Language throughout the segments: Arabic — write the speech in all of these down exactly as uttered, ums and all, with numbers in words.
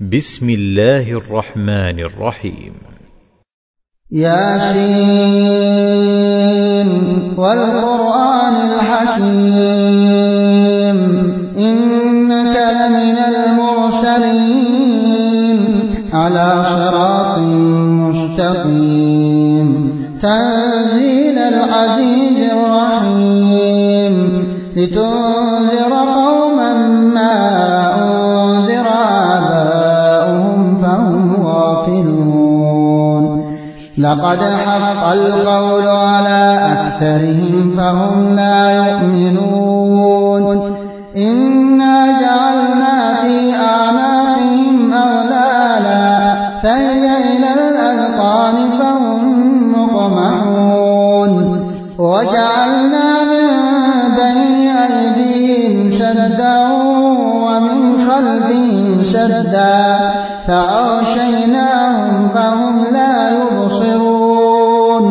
بسم الله الرحمن الرحيم. ياسين والقرآن الحكيم إنك لمن المرسلين على صراط مستقيم تنزيل العزيز الرحيم لتنذر قوما ما أنذر آباؤهم فهم غافلون لقد حق القول على أكثرهم فهم لا يؤمنون إنا جعلنا في أعناقهم أغلالا فهي إلى الأذقان فهم مقمحون وجعلنا من بين أيديهم سدا ومن خلفهم سدا فأغشيناهم فهم لا يبصرون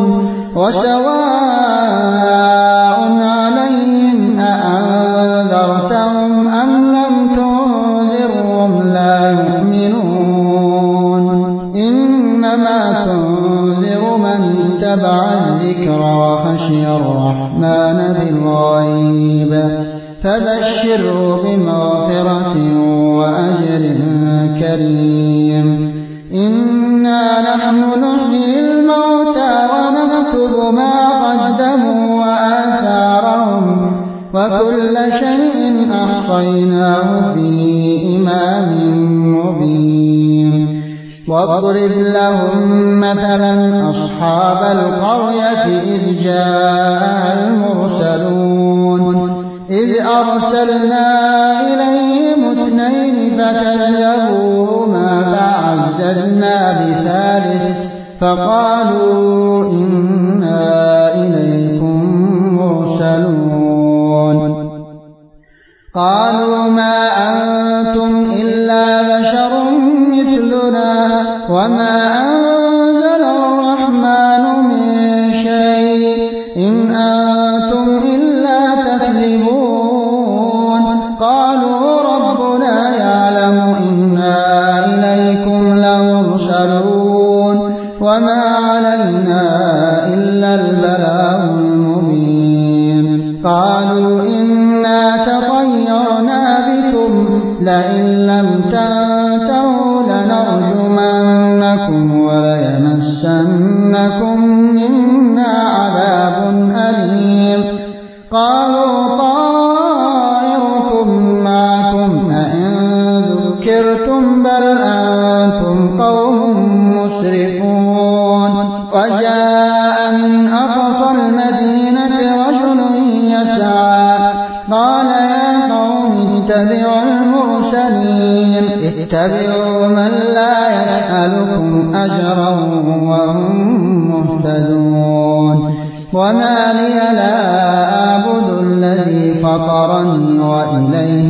وسواء عليهم أأنذرتهم أم لم تنذرهم لا يؤمنون إنما تنذر من اتبع الذكر وخشي الرحمن بالغيب فبشره بمغفرة وأجر كريم إنا نحن نحيي الموتى ونكتب ما قدموا وآثارهم وكل شيء أحصيناه في إمام مبين واضرب لهم مثلا أصحاب القرية إذ جاء المرسلون إذ أرسلنا إليهم اثنين فكذبوهما فعززنا بثالث فقالوا إنا إليكم مرسلون قالوا ما أنتم إلا بشر مثلنا وما أنزل الرحمن من شيء إن أنتم إلا تكذبون قالوا ربنا يعلم إنا إليكم لمرسلون وما علينا إلا البلاغ المبين قالوا إنا تطيرنا بكم لئن لم تنتهوا لنرجمنكم وليمسنكم منا عذاب أليم قالوا طائركم معكم أئن ذكرتم بل أنتم قوم مسرفون وجاء من أقصى المدينة رجل يسعى قال يا قوم اتبعوا المرسلين اتبعوا من لا يسألكم أجرا وهم مهتدون وما لي لا أعبد الذي فطرني وإليه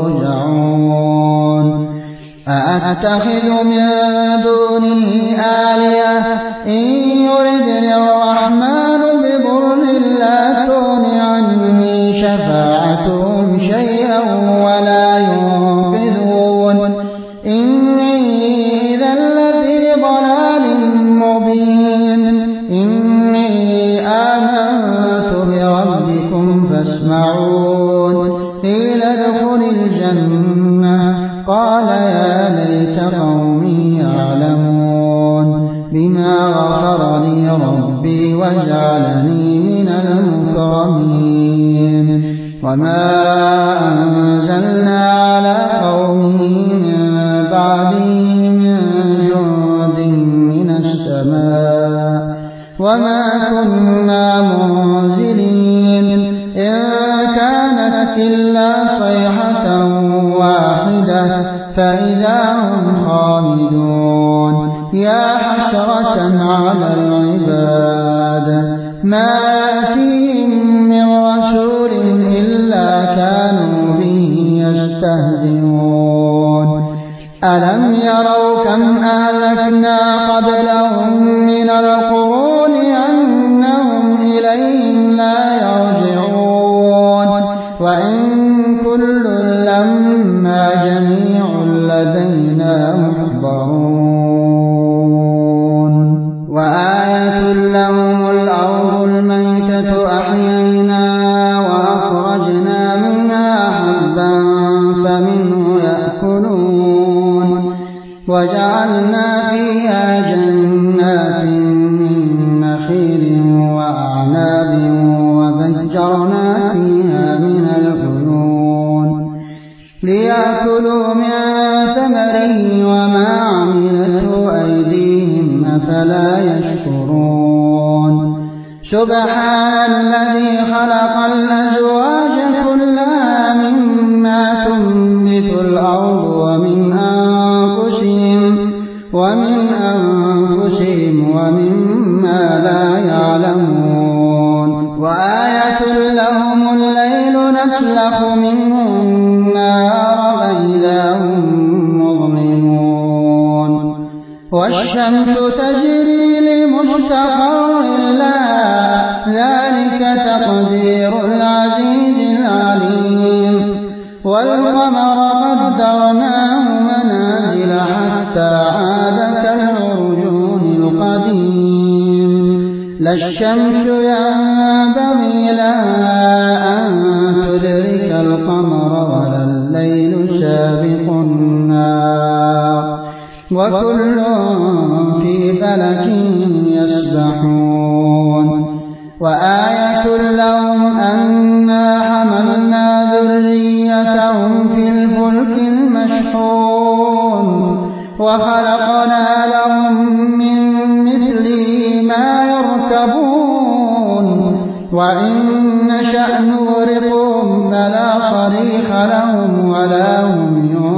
ترجعون أأتخذ من دونه آلهة إن يردني الرحمن بضر لا تغن عني شفاعتهم شيئا ولا ينقذون إني إذا لفي ضلال مبين إني آمنت بربكم فاسمعون قيل ادخل الجنة قال يا ليت قومي يعلمون بما غفر لي ربي وجعلني من المكرمين وما أنزلنا على قومه من بعده من جند من السماء وما كنا منزلين إن كانت إلا صيحة واحدة فإذا هم خامدون يا حسرة على العباد ما يأتيهم من رسول إلا كانوا به يستهزئون ألم يروا كم أهلكنا قبلهم من القرون أنهم إليهم لا يرجعون وإن كل لما جميع لدينا محضرون وجعلنا فيها جنات من نخيل وأعناب وفجرنا فيها من العيون ليأكلوا من ثمره وما عملته أيديهم أفلا يشكرون سبحان الذي خلق الأزواج كلها مما تنبت الأرض ومن أنفسهم ومن أنفسهم ومما لا يعلمون وآية لهم الليل نسلخ منه النار فإذا هم مظلمون والشمس تجري لمستقر لها ذلك تقدير العزيز العليم والقمر قدرناه منازل حتى عاد كالعرجون القديم لا الشمس ينبغي لها أن تدرك القمر ولا الليل سابق النهار وكل في فلك يسبحون وآية لهم أنا حملنا ذريتهم في الفلك المشحون وخلقنا لهم من مثله ما يركبون وإن نشأ نغرقهم فلا صريخ لهم ولا هم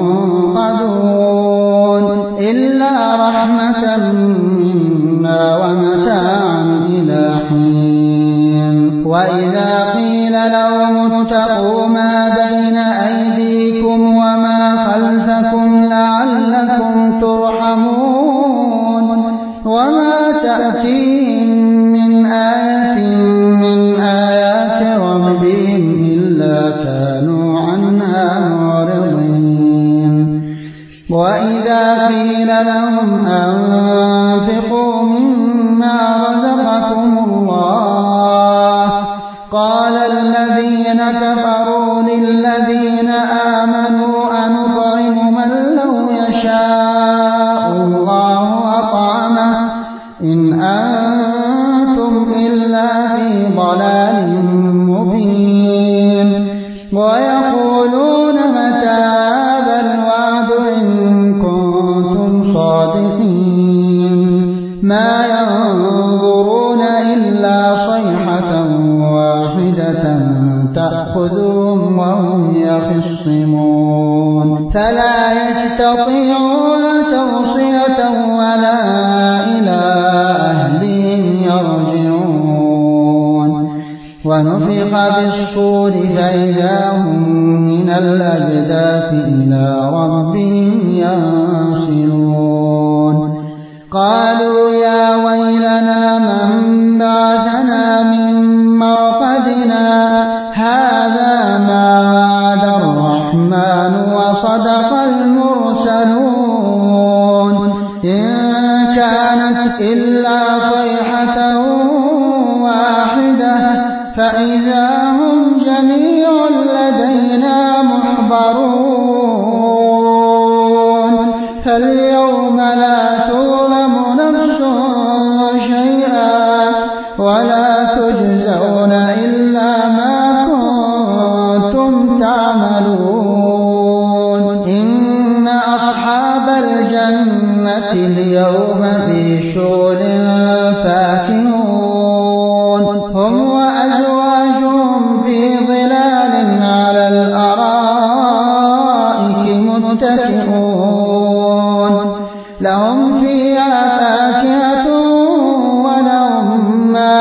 ينقذون إلا رحمة منا ومتاعا إلى حين وإذا قيل لهم اتقوا ما بين أيديكم وما خلفكم لعلكم ترحمون وما تأتيهم من آية من آيات ربهم إلا كانوا عنها معرضين وإذا قيل لهم أنفقوا مما رزقكم الله قال الذين كفروا للذين آمنوا أنطعم من لو يشاء الله أطعمه إن أنتم إلا في ضلال مبين ويقولون متى هذا الوعد إن كنتم صادقين ما ينظرون إلا صيحة واحدة تأخذهم وهم يخصمون فلا يستطيعون توصية ولا إلى أهلهم يرجعون ونفخ بالصور فإذا هم من الأجداث إلى ربهم ينسلون قالوا يا ويلنا من بعثنا من مرقدنا هذا ما وعد الرحمن وصدق المرسلون إن كانت إلا صيحة واحدة فإذا هم جميع لدينا محضرون فاليوم لا تظلم نفس شيئا ولا تجزون إلا ما كنتم تعملون إن أصحاب الجنة اليوم في شغل فاكهون هم وأزواجهم في ظلال على الأرائك متكئون لهم فيها فاكهة ولهم ما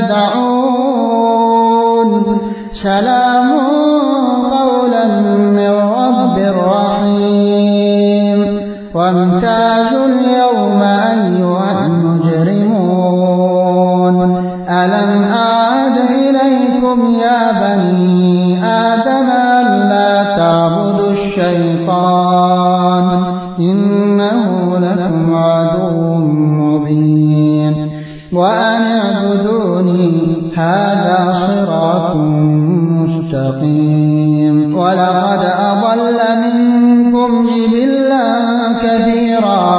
يدعون سلام قولا من رب رحيم وامتازوا اليوم أيها المجرمون ألم أعد إليكم يا بني آدم ألا تعبدوا الشيطان إنه لكم عدو مبين وأن اعبدوني هذا صراط مستقيم ولقد أضل منكم جبلا كثيرا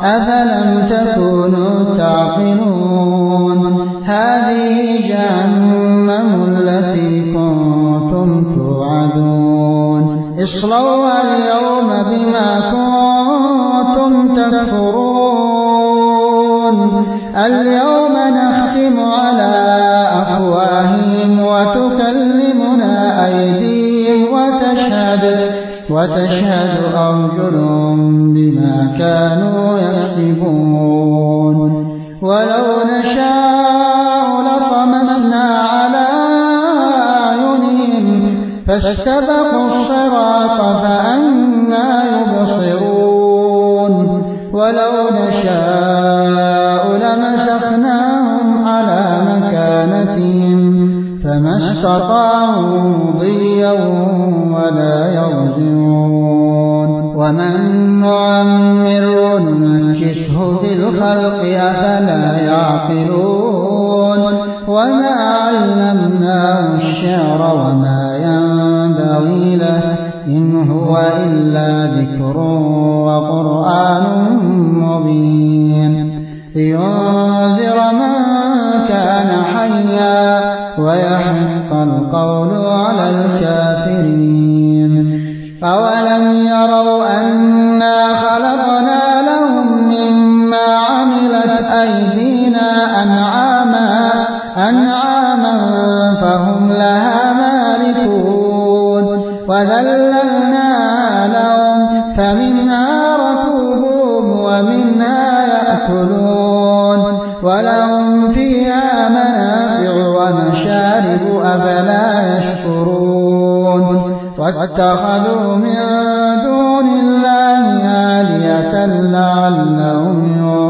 أفلم تكونوا تعقلون هذه جهنم التي كنتم توعدون اصلوها اليوم بما كنتم تكفرون اليوم نختم على أفواههم وتكلمنا أيديهم وتشهد وتشهد أرجلهم بما كانوا يكسبون ولو نشاء لطمسنا على أعينهم فاستبقوا الصراط فأنى يبصرون ولو نشاء لمسخناهم على مكانتهم فما استطاعوا مضيا ولا يرجعون ومن نعمره ننكسه في الخلق أفلا يعقلون وما علمناه الشعر وما ينبغي له إن هو إلا ذكر وقرآن مبين لينذر من كان حيا ويحق القول على الكافرين أولم يروا أنا خلقنا لهم مما عملت أيدينا أنعاما أنعاما فهم لها مالكون وذللناها لهم فمنها ركوبهم ومنها يأكلون ولهم فيها منافع ومشارب أفلا يشكرون واتخذوا من دون الله آلهة لعلهم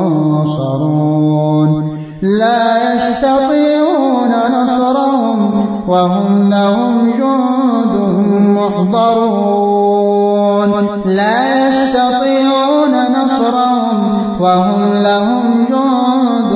ينصرون لا يستطيعون نصرهم وهم لهم جند محضرون لا يستطيعون نصرهم وهم لهم جند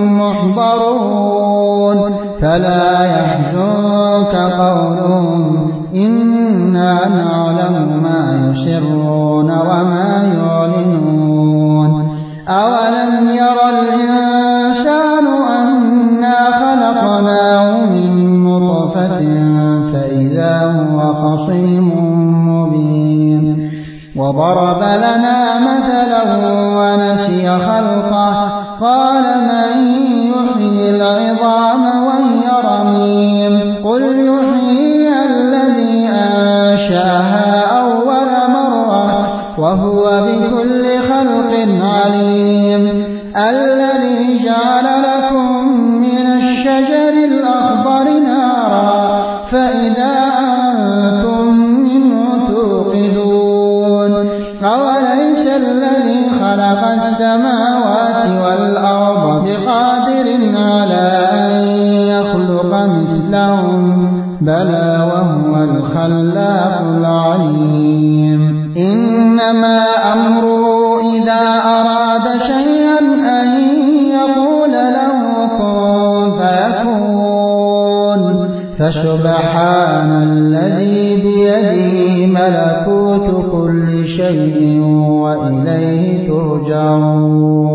محضرون فلا يحزنك قولهم إنا نعلم ما يسرون وما يعلنون أولم ير الإنسان أنا خلقناه من نطفة فإذا هو خصيم مبين وضرب لنا مثلا ونسي خلقه قال من يحيي العظام وهي رميم قل يحييها الذي أنشأها أول مرة وهو بكل خلق عليم الذي جعل لكم من الشجر الأخضر نارا فإذا أنتم منه توقدون أوليس الذي خلق السماوات والأرض بقادر على أن يخلق مثلهم بلى وهو الخلاق العليم إنما أمره إذا أراد شيئا أن يقول له كن فيكون فسبحان الذي بيده ملكوت كل شيء وإليه ترجعون